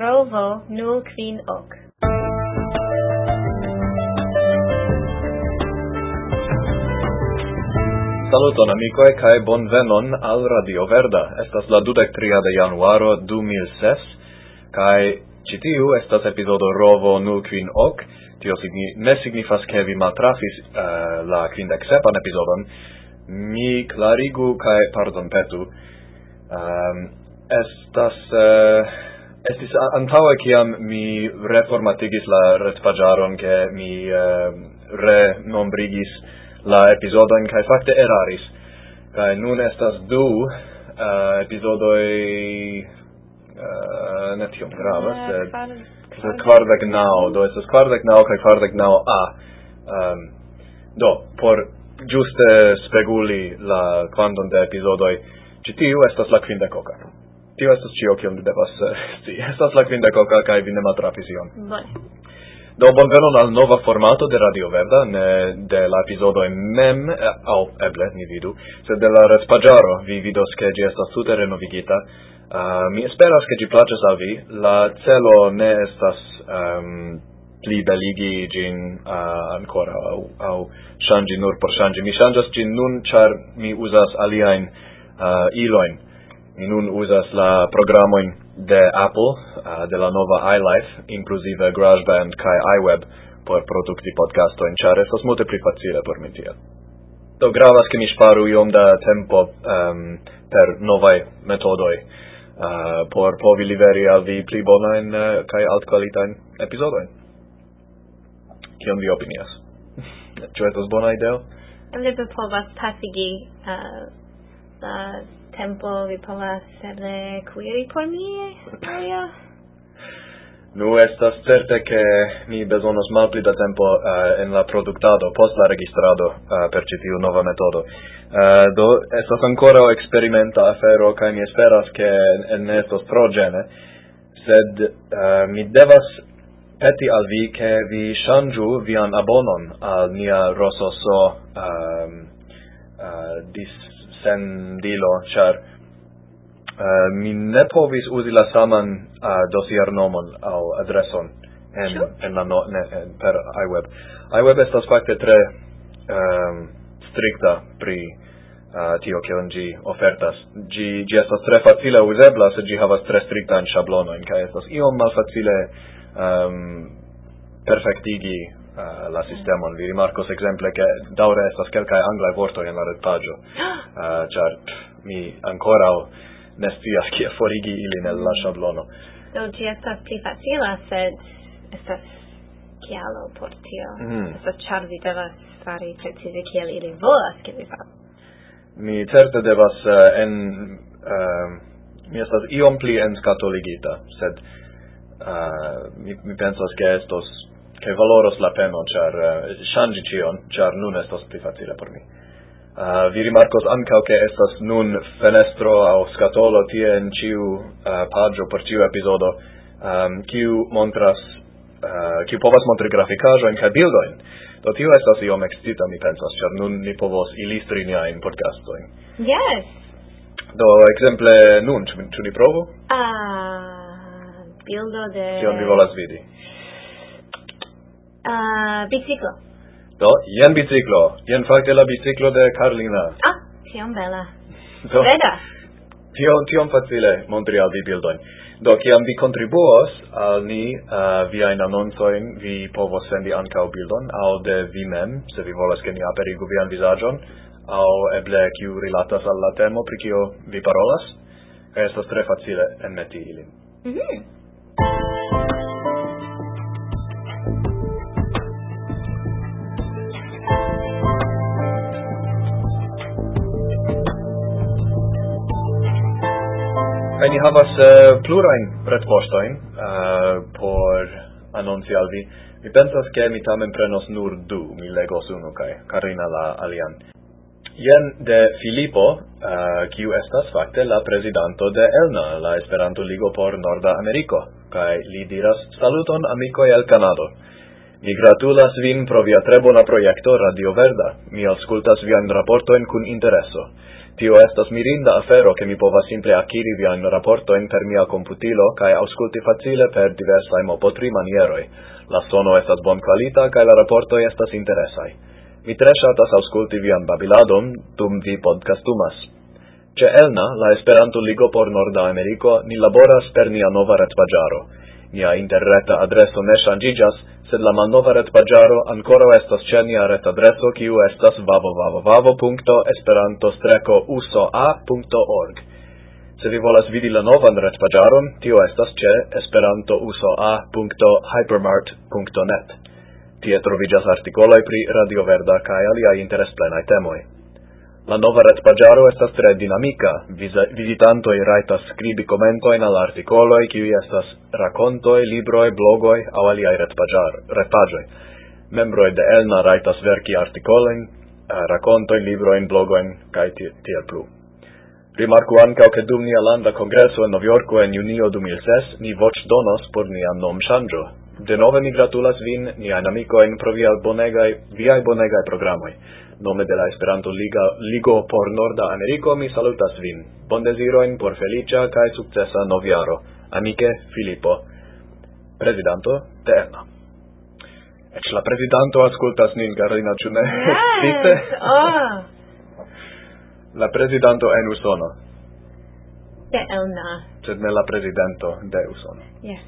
Rovo nul kvin ok. Saluton amikoj kaj bonvenon al Radio Verda. Estas la 23 de januaro 2006 kaj ĉi tiu estas epizodo Rovo nul kvin ok. Tio ne signifas ke vi maltrafis la 57 epizodon. Mi klarigu kaj pardonpetu. Estis antaŭe kiam mi reformatigis la retpaĝaron ke mi renombrigis la episodon kaj fakte eraris. Kaj nun estas du epizodoj ne tiom gravas, sed kvardek naŭ, do estas kvardek naŭ kaj kvardek naŭ A. Do, por ĝuste speguli la kvanton de epizodoj, ĉi tiu estas la kvindekoka. Tio estas ĉio kion vi devas scii. Estas la kvindekoka kaj vi ne maltrafis ion. Bone. Do bonvenon al nova formato de Radio Verda, ne de la epizodo mem, au eble, ni vidu, sed de la retpaĝaro vi vidos ke ĝi estas tute renovigita. Mi esperas ke ĝi plaĉas al vi. La celo ne estas pli beligi ĝin ancora aŭ ŝanĝi nur por ŝanĝi. Mi ŝanĝas ĝin nun, ĉar mi uzas aliajn ilojn. Mi nun uzas la programojn de Apple, de la nova iLife, inclusive GarageBand kaj iWeb por produkti podcastojn, ĉar estas multe pli facile por mi tiel. Do gravas ke mi ŝparu iom da tempo per novaj metodoj por povi liveri al vi pli bonajn kaj altkvalitajn epizodojn. Kion vi opinias? Ĉu estas bona ideo? Eble vi povas pasigi la tempo, vi povas eble kuiri por mi, Maria? Nu, estas certe ke mi bezonos malpli da tempo en la produktado, post la registrado per ĉi tiu nova metodo. Do, estas ankoraŭ eksperimenta afero kaj mi esperas ke ne estos tro ĝene, sed mi devas peti al vi ke vi ŝanĝu vian abonon al nia Rososo dissendilo, ĉar mi ne povis uzi la saman dosiernomon aŭ adreson en la per iWeb. iWeb estas fakte tre strikta pri tio kion ĝi ofertas. Ĝi estas tre facile uzebla, sed ĝi havas tre striktajn ŝablonojn kaj estas iom malfacile perfektigi la sistemon. Vi rimarkos ekzemple ke daŭre estas kelkaj anglaj vortoj en la retpaĝo, ĉar mi ankoraŭ ne scias kie forigi ilin el la ŝablono. Do ĝi estas pli facila, sed estas kialo por tio. Estas ĉar vi devas fari precize kiel ili volas ke vi faru. Mi certe devas mi estas iom pli enskatoligita, sed mi pensas ke valoros la peno, ĉar ŝanĝi ĉion, ĉar nun estas pli facile por mi. Vi rimarkos ankaŭ ke estas nun fenestro aŭ skatolo tie en ĉiu paĝo por ĉiu epizodo, kiu povas montri grafikaĵojn kaj bildojn. Do tio estas iom ekscita, mi pensas, ĉar nun ni povos ilustri niajn podcastojn. Yes. Do ekzemple nun, ĉu ni provu? Bildo de... Kion vi volas vidi? Biciklo. Do, jen biciklo. Jen fakte la biciklo de Carlina. Tiom bela. Do, Veda. Tiom facile montri al vi bildojn. Do, kiam vi kontribuos al ni viajn anoncojn, vi povos sendi ankaŭ bildon, aŭ de vi mem, se vi volas ke ni aperigu vian vizaĝon, aŭ eble kiu rilatas al la temo pri kio vi parolas, kaj estas tre facile enmeti ilin. Kaj ni havas plurajn retpoŝtojn por anonci al vi. Mi pensas ke mi tamen prenos nur du, mi legos unu kaj Karina la alian. Jen de Filipo, kiu estas fakte la prezidanto de ELNA, la Esperanto-ligo por Norda Ameriko, kaj li diras: "Saluton amikoj el Kanado. Mi gratulas vin pro via tre bona projekto Radio Verda. Mi aŭskultas viajn raportojn kun intereso. Tio estas mirinda afero che mi povas simple akiri vian raportojn per mia komputilo kaj aŭskulti facile per diversaj mo-po-tri manieroj. La sono estas bonkvalita kaj la raportoj estas interesaj. Mi tre ŝatas aŭskulti vian babiladon dum vi podcastumas. Ĉe Elna, la Esperanto-ligo por Norda Ameriko, ni laboras per nia nova retpaĝaro. Nia interreta adreso ne ŝanĝiĝas, sed la malnova retpaĝaro ankoraŭ estas ĉe nia retadreso, kiu estas www.esperanto-usoa.org. Se vi volas vidi la novan retpaĝaron, tio estas ĉe esperantousoa.hypermart.net. Tie troviĝas artikoloj pri Radio Verda kaj aliaj interesplenaj temoj. La nova retpaĝaro estas tre dinamika. Vizitantoj rajtas skribi komentojn al artikoloj, kiuj estas rakontoj, libroj, blogoj aŭ aliaj retpaĝoj. Membroj de Elna rajtas verki artikolojn, rakontojn, librojn, blogojn kaj tiel plu. Rimarku ankaŭ ke dum nia landa kongreso en Novjorko en junio 2006 ni voĉdonos por nia nomŝanĝo. Denove mi gratulas vin, niajn amikojn, pro viaj bonegaj programoj. Nome de la Esperanto-ligo por Norda Ameriko mi salutas vin. Bondezirojn por feliĉa kaj sukcesa novjaro. Amike Filipo, prezidanto de Elna. Eĉ la prezidanto aŭskultas nin, Karolina, ĉu ne? Yes! La prezidanto en Usono. De Elna. Sed ne la prezidento de Usono. Yes.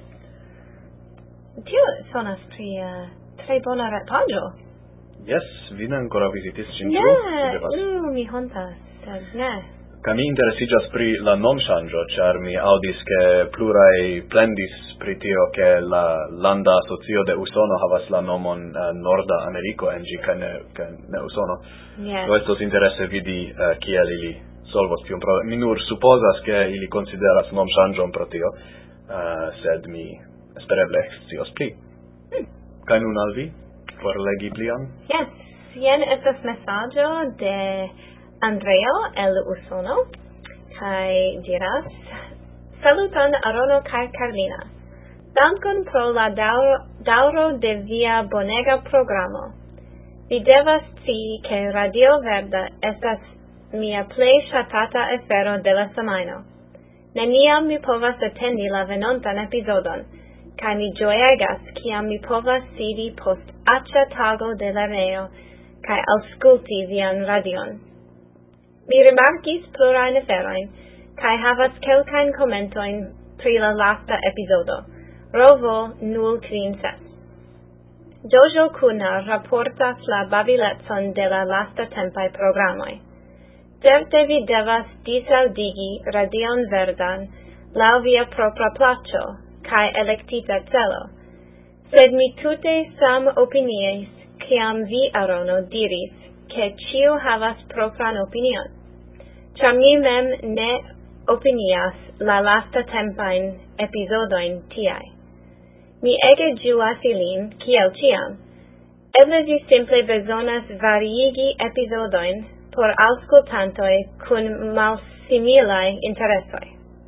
Tio sonas pri tre bona retpaĝo. Yes, vi ne ancora visitis ĝin, Ne, ĉu? mi hontas, sed ne. Kaj mi interesiĝas pri la nomŝanĝo, ĉar mi aŭdis ke pluraj plendis pri tio, ke la landa asocio de Usono havas la nomon Norda Ameriko en ĝi kaj ne Usono. Yes. Do estos interese vidi kiel ili solvos tiun problemon. Mi nur supozas ke ili konsideras nomŝanĝon pro tio, sed mi espereble ekscios pli. Kaj nun al vi? Por legi plian? Yes, jen estas mesaĝo de Andreo el Usono, kaj diras: Saluton Arono kaj Karlina. Dankon pro la daŭro de via bonega programo. Vi devas scii ke Radio Verda estas mia plej ŝatata afero de la semajno. Neniam mi povas atendi la venontan epizodon, kaj mi ĝojegas kiam mi povas sidi post aĉa tago de lernejo kaj aŭskulti vian radion. Mi rimarkis plurajn aferojn kaj havas kelkajn komentojn pri la lasta epizodo. Rovo 036. Jojo Kuna raportas la babilecon de la lastatempaj programoj. Certe vi devas disaŭdigi Radion Verdan laŭ via propra plaĉo kaj elektita celo. Sed mi tute samopiniis, kiam vi, Arono, diris, ke ĉiu havas propran opinion. Ĉar mi mem ne opinias la lastatempajn epizodojn tiaj. Mi ege ĝuas ilin, kiel ĉiam. Eble vi simple bezonas variigi epizodojn por aŭskultantoj kun malsimilaj interesoj.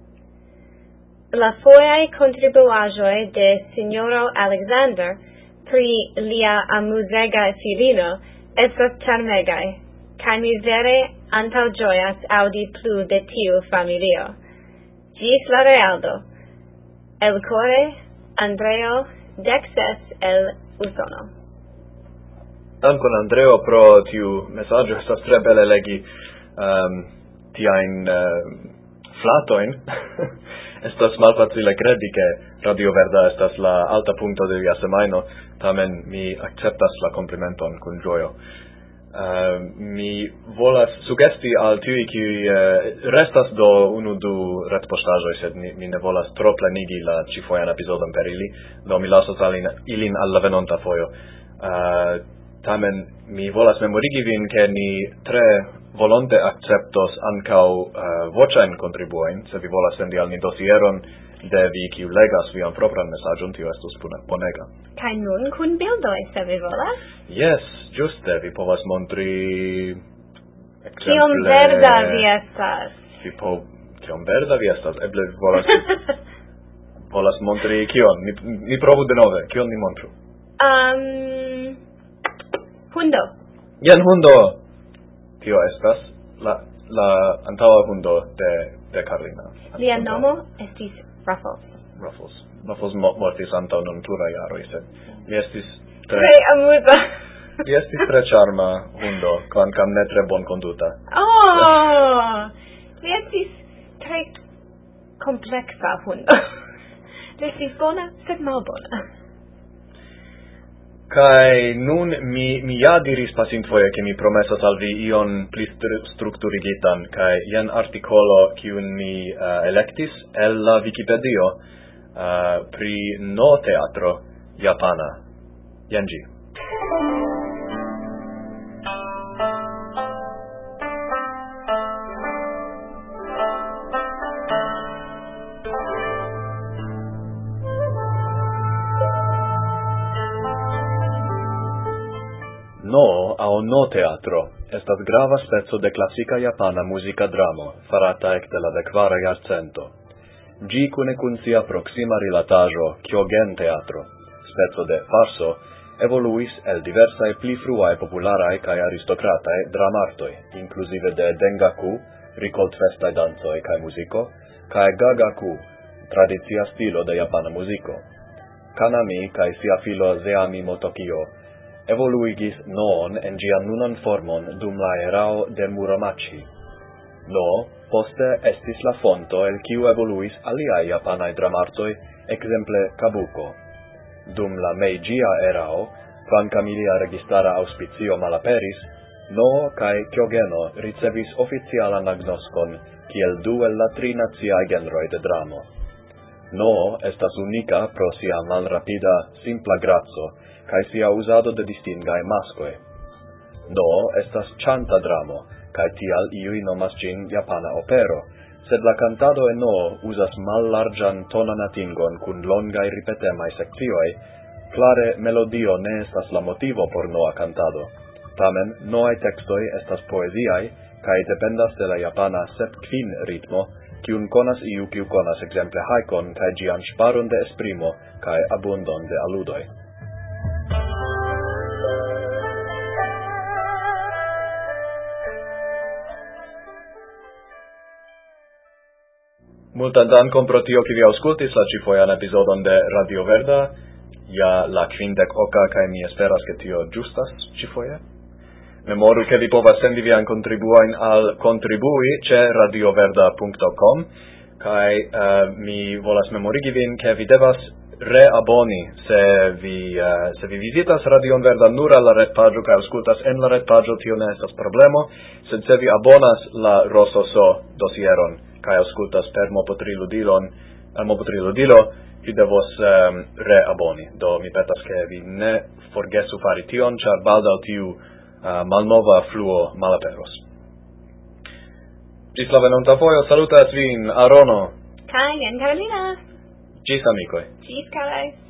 La fojaj kontribuaĵoj de Sinjoro Alexander pri lia amuzega filino estas ĉarmegaj, kaj mi vere antaŭĝojas aŭdi plu de tiu familio. Ĝis la realdo. Elkore, Andreo, 16 el Usono. Dankon Andreo pro tiu mesaĝo, estas tre bele legi tiajn flatojn. Estas malfacile kredi ke Radio Verda estas la alta punkto de via semajno, tamen mi akceptas la komplimenton kun ĝojo. Mi volas sugesti al tiuj, kiuj restas do 1-2 retpoŝtaĵoj, sed mi ne volas tro plenigi la ĉifojan epizodon per ili, do mi lasos ilin al la venonta fojo. Tamen mi volas memorigi vin, ke ni tre volonte akceptos ankaŭ voĉajn kontribuojn, se vi volas sendi al ni dosieron de vi, kiu legas vian propran mesaĝon, tio estus bonega. Kaj nun kun bildoj, se vi volas? Yes, ĝuste, vi povas montri Kiom verda vi estas? Kiom verda vi estas? Eble vi volas montri kion? Ni provu denove, kion ni montru? Hundo. Jen hundo! Tio estas la antaŭa hundo de Carlina. Lia nomo estis Ruffles. Ruffles mortis antaŭ nun pluraj jaroj, sed li estis tre amuza. Li estis tre charma hundo, kvankam ne tre bonkonduta. Li estis tre kompleksa hundo. Li estis bona, sed malbona. Kai nun mi ja diris pasintfoje ke mi promesas al vi ion pli strukturigitan, kai jen artikolo kiun mi elektis el la Wikipedio pri no-teatro japana. Jen ĝi. No-teatro estas grava speco de klasika japana muzika dramo, farata ekde la 14. jarcento. Ĝi kune kun sia proksima rilataĵo Kyogen-teatro, speco de farso, evoluis el diversaj pli fruaj popularaj kaj aristokrataj dramartoj, inkluzive de Dengaku, rikoltfestaj dancoj kaj muziko, kaj Gagaku, tradicia stilo de japana muziko. Kanami kaj sia filo Zeami Motokio evoluigis noon en ĝian nunan formon dum la erao de Muromachi. No, poste estis la fonto el kiu evoluis aliaj japanaj dramartoj, ekzemple Kabuko. Dum la Meijia erao, kvankam ilia registara aŭspicio malaperis, No kaj Kyogeno ricevis oficialan agnoskon kiel du el la 3 naciaj genroj de dramo. No estas unika pro sia malrapida, simpla graco, kaj sia uzado de distingaj maskoj. No estas ĉanta dramo, kaj tial iuj nomas ĝin japana opero, sed la kantado en No uzas mallarĝan tonan atingon kun longaj ripetemaj sekcioj. Klare melodio ne estas la motivo por noa kantado. Tamen noaj tekstoj estas poeziaj kaj dependas de la japana 7/5 ritmo, kiun konas iu kiu konas ekzemple haikon kaj ĝian ŝparon de esprimo kaj abundon de aludoj. Multan dankon pro tio, ke vi aŭskultis la ĉifojan epizodon de Radio Verda. Ja la 58 kaj mi esperas, ke tio ĝustas ĉifoje. Memoru, ke vi povas sendi vian kontribuojn al kontribui ĉe radioverda.com kaj mi volas memorigi vin, ke vi devas reaboni se vi vizitas Radion Verda nur al la retpaĝo kaj aŭskultas en la retpaĝo, tio ne estas problemo, sed se vi abonas la Rososo dosieron kaj aŭskultas per Mopotriludilo, vi devos reaboni. Do mi petas, ke vi ne forgesu fari tion, ĉar baldaŭ tiu malnova fluo malaperos. Ĝis la venonta fojo, salutas vin Arono kaj jen Carolina. Ĝis amikoj. Ĝis, karaj.